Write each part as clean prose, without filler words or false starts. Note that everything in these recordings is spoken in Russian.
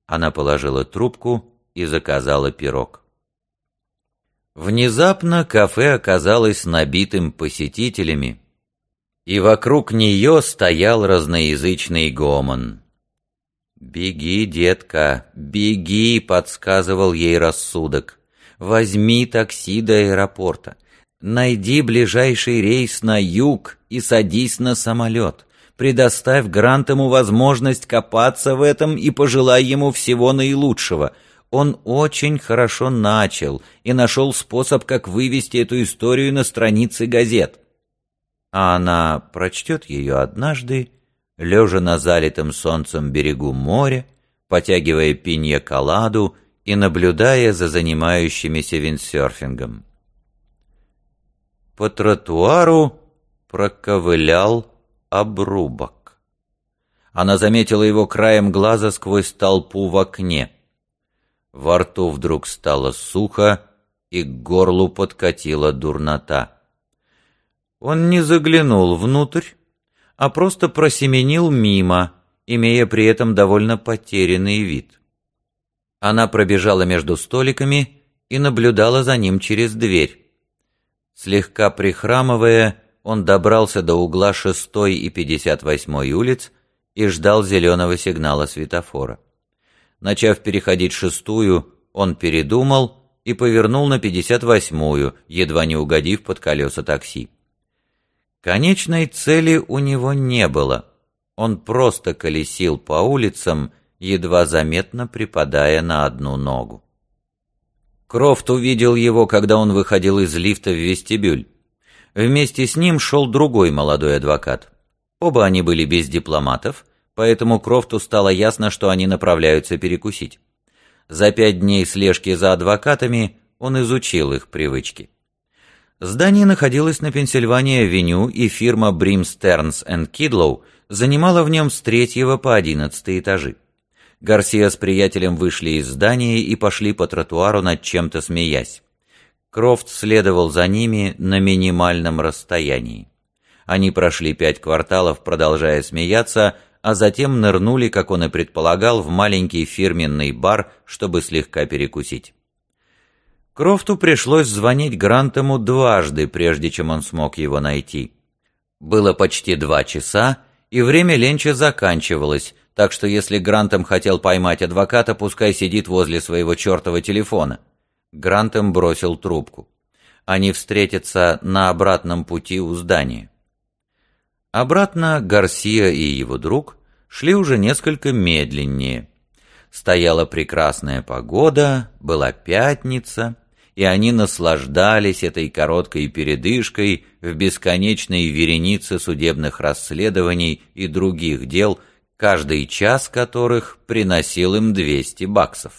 Она положила трубку и заказала пирог. Внезапно кафе оказалось набитым посетителями, и вокруг нее стоял разноязычный гомон. «Беги, детка, беги!» — подсказывал ей рассудок. «Возьми такси до аэропорта, найди ближайший рейс на юг и садись на самолет. Предоставь Грантему возможность копаться в этом и пожелай ему всего наилучшего. Он очень хорошо начал и нашел способ, как вывести эту историю на страницы газет». А она прочтет ее однажды, лежа на залитом солнцем берегу моря, потягивая пинья-коладу и наблюдая за занимающимися виндсерфингом. По тротуару проковылял обрубок. Она заметила его краем глаза сквозь толпу в окне. Во рту вдруг стало сухо, и к горлу подкатила дурнота. Он не заглянул внутрь, а просто просеменил мимо, имея при этом довольно потерянный вид. Она пробежала между столиками и наблюдала за ним через дверь. Слегка прихрамывая, он добрался до угла 6-й и 58-й улиц и ждал зеленого сигнала светофора. Начав переходить 6-ю, он передумал и повернул на 58-ю, едва не угодив под колеса такси. Конечной цели у него не было. Он просто колесил по улицам, едва заметно припадая на одну ногу. Крофт увидел его, когда он выходил из лифта в вестибюль. Вместе с ним шел другой молодой адвокат. Оба они были без дипломатов, поэтому Крофту стало ясно, что они направляются перекусить. За 5 дней слежки за адвокатами он изучил их привычки. Здание находилось на Пенсильвания-авеню, и фирма Брим, Стернс энд Кидлоу занимала в нем с 3-го по 11-й этажи. Гарсия с приятелем вышли из здания и пошли по тротуару, над чем-то смеясь. Крофт следовал за ними на минимальном расстоянии. Они прошли 5 кварталов, продолжая смеяться, а затем нырнули, как он и предполагал, в маленький фирменный бар, чтобы слегка перекусить. Крофту пришлось звонить Грантему дважды, прежде чем он смог его найти. Было почти 2 часа, и время ленча заканчивалось, так что если Грантем хотел поймать адвоката, пускай сидит возле своего чертова телефона. Грантем бросил трубку. Они встретятся на обратном пути у здания. Обратно Гарсия и его друг шли уже несколько медленнее. Стояла прекрасная погода, была пятница, и они наслаждались этой короткой передышкой в бесконечной веренице судебных расследований и других дел, каждый час которых приносил им $200.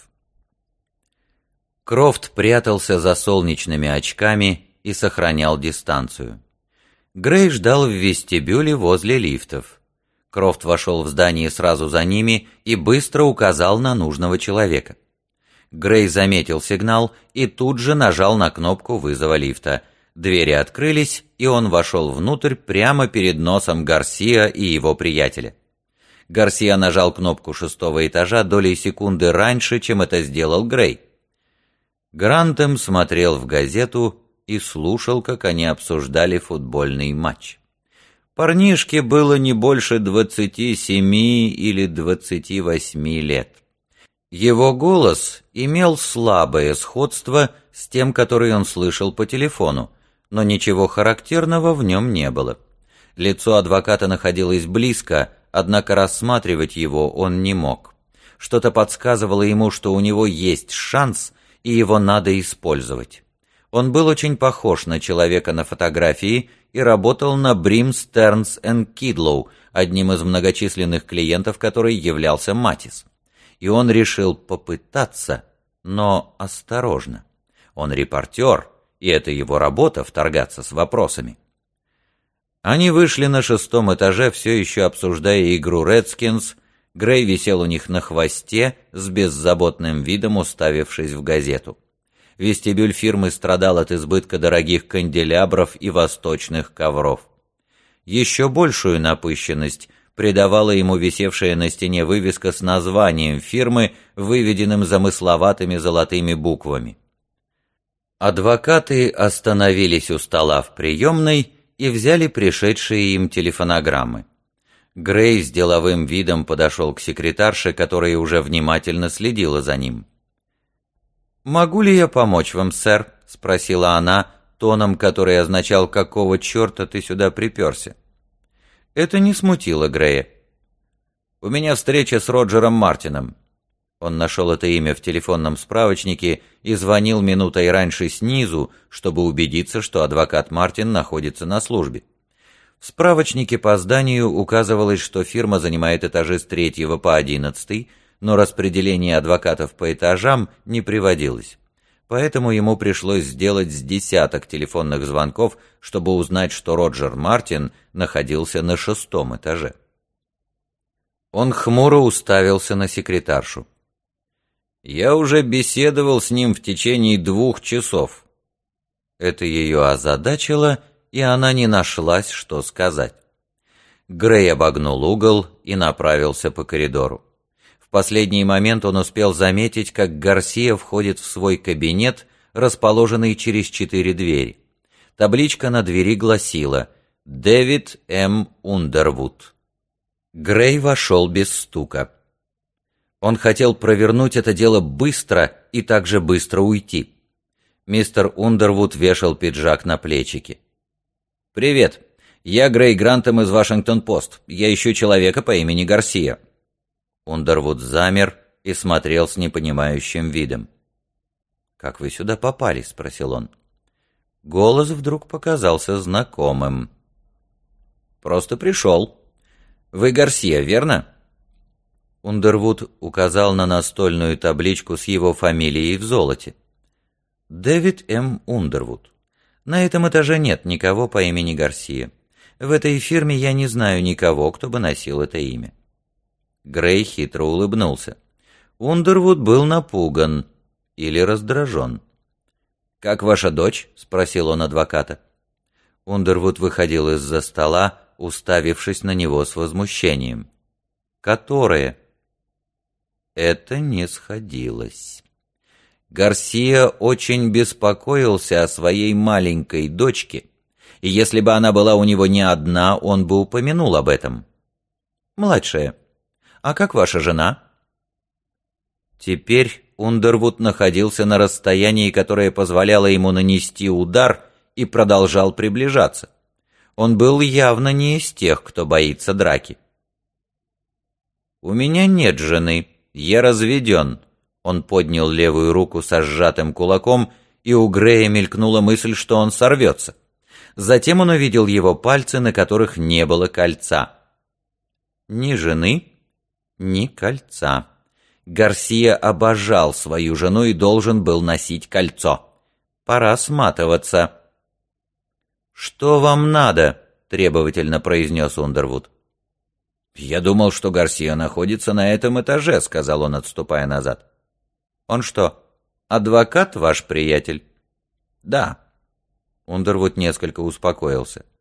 Крофт прятался за солнечными очками и сохранял дистанцию. Грей ждал в вестибюле возле лифтов. Крофт вошел в здание сразу за ними и быстро указал на нужного человека. Грей заметил сигнал и тут же нажал на кнопку вызова лифта. Двери открылись, и он вошел внутрь прямо перед носом Гарсия и его приятеля. Гарсия нажал кнопку 6-го этажа долей секунды раньше, чем это сделал Грей. Грантем смотрел в газету и слушал, как они обсуждали футбольный матч. Парнишке было не больше 27 или 28 лет. Его голос имел слабое сходство с тем, который он слышал по телефону, но ничего характерного в нем не было. Лицо адвоката находилось близко, однако рассматривать его он не мог. Что-то подсказывало ему, что у него есть шанс, и его надо использовать. Он был очень похож на человека на фотографии и работал на Брим, Стернс энд Кидлоу, одним из многочисленных клиентов, который являлся Матис. И он решил попытаться, но осторожно. Он репортер, и это его работа — вторгаться с вопросами. Они вышли на 6-м этаже, все еще обсуждая игру «Редскинс». Грей висел у них на хвосте, с беззаботным видом уставившись в газету. Вестибюль фирмы страдал от избытка дорогих канделябров и восточных ковров. Еще большую напыщенность придавала ему висевшая на стене вывеска с названием фирмы, выведенным замысловатыми золотыми буквами. Адвокаты остановились у стола в приемной и взяли пришедшие им телефонограммы. Грей с деловым видом подошел к секретарше, которая уже внимательно следила за ним. «Могу ли я помочь вам, сэр?» — спросила она, тоном, который означал «какого черта ты сюда приперся?». Это не смутило Грея. «У меня встреча с Роджером Мартином». Он нашел это имя в телефонном справочнике и звонил минутой раньше снизу, чтобы убедиться, что адвокат Мартин находится на службе. В справочнике по зданию указывалось, что фирма занимает этажи с 3 по 11, но распределение адвокатов по этажам не приводилось. Поэтому ему пришлось сделать с десяток телефонных звонков, чтобы узнать, что Роджер Мартин находился на 6-м этаже. Он хмуро уставился на секретаршу. «Я уже беседовал с ним в течение 2 часов». Это ее озадачило, и она не нашлась, что сказать. Грей обогнул угол и направился по коридору. В последний момент он успел заметить, как Гарсия входит в свой кабинет, расположенный через 4 двери. Табличка на двери гласила «Дэвид М. Ундервуд». Грей вошел без стука. Он хотел провернуть это дело быстро и также быстро уйти. Мистер Ундервуд вешал пиджак на плечики. «Привет. Я Грей Грантом из Вашингтон-Пост. Я ищу человека по имени Гарсия». Ундервуд замер и смотрел с непонимающим видом. «Как вы сюда попали?» — спросил он. Голос вдруг показался знакомым. «Просто пришел. Вы Гарсия, верно?» Ундервуд указал на настольную табличку с его фамилией в золоте. «Дэвид М. Ундервуд. На этом этаже нет никого по имени Гарсия. В этой фирме я не знаю никого, кто бы носил это имя». Грей хитро улыбнулся. Ундервуд был напуган или раздражен. «Как ваша дочь?» — спросил он адвоката. Ундервуд выходил из-за стола, уставившись на него с возмущением. «Которая?» Это не сходилось. Гарсия очень беспокоился о своей маленькой дочке, и если бы она была у него не одна, он бы упомянул об этом. «Младшая. А как ваша жена?» Теперь Ундервуд находился на расстоянии, которое позволяло ему нанести удар, и продолжал приближаться. Он был явно не из тех, кто боится драки. «У меня нет жены. Я разведен». Он поднял левую руку со сжатым кулаком, и у Грея мелькнула мысль, что он сорвется. Затем он увидел его пальцы, на которых не было кольца. Ни жены, ни кольца. Гарсия обожал свою жену и должен был носить кольцо. Пора сматываться. «Что вам надо?» — требовательно произнес Ундервуд. «Я думал, что Гарсия находится на этом этаже», — сказал он, отступая назад. «Он что, адвокат ваш приятель?» «Да». Ундервуд несколько успокоился.